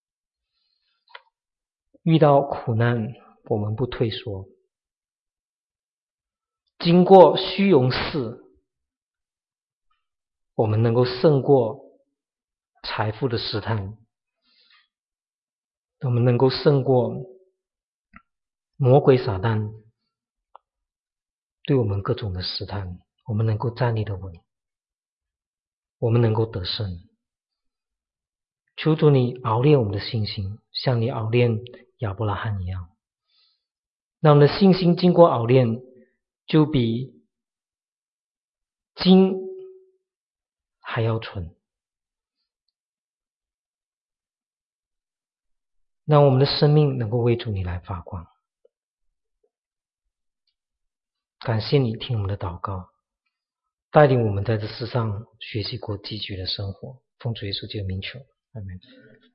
遇到苦难我们不退缩，经过虚荣寺我们能够胜过财富的试探，我们能够胜过魔鬼撒旦对我们各种的试探，我们能够站立得稳，我们能够得胜。求主你熬炼我们的信心，像你熬炼亚伯拉罕一样，那我们的信心经过熬炼，就比金还要纯，让我们的生命能够为主你来发光。感谢你听我们的祷告，带领我们在这世上学习过积极的生活，奉主耶稣基督的名求，阿们。